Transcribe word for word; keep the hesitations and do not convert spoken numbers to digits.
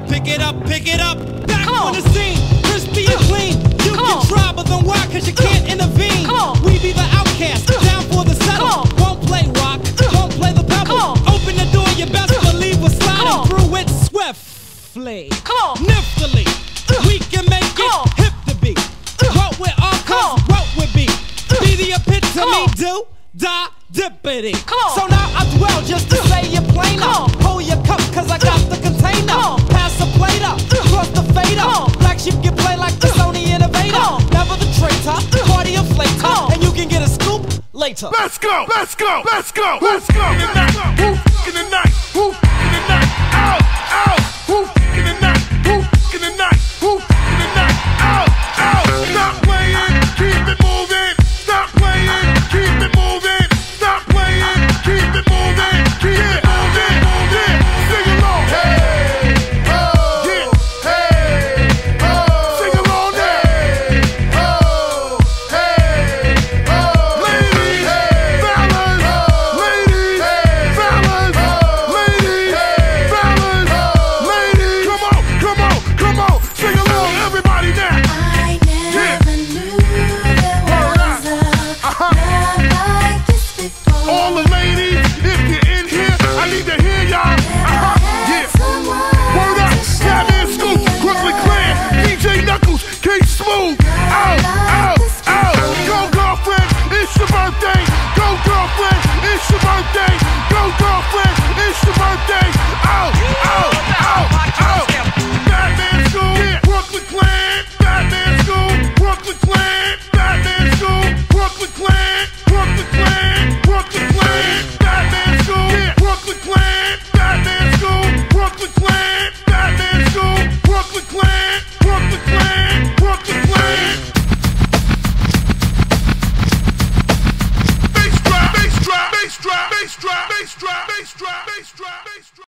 Pick it up, pick it up. Back Come on on. the scene, crispy and clean. You Come can on. try, but then why? Cause you can't intervene. Come on. We be the outcast, down for the settle. Come on. Won't play rock, won't play the pebble. Come on. Open the door, you best believe we're sliding Come on. through it swiftly. Come on. Niftily, we can make Come it on. hip to be. What with our Come cause, on. what with be. Be the Come epitome, on. do, die, dippity. Come on. So now I dwell just to say you plain Come up. on. Hold your cup, cause I got the container. Come on. Pass the plate up, cross the fader. Come on. Black sheep can play like the Sony Innovator. Come on. Never the traitor, party inflator. Come on. And you can get a scoop later. Let's go, let's go, let's go, let's go. In the night, woo, in the night, woo.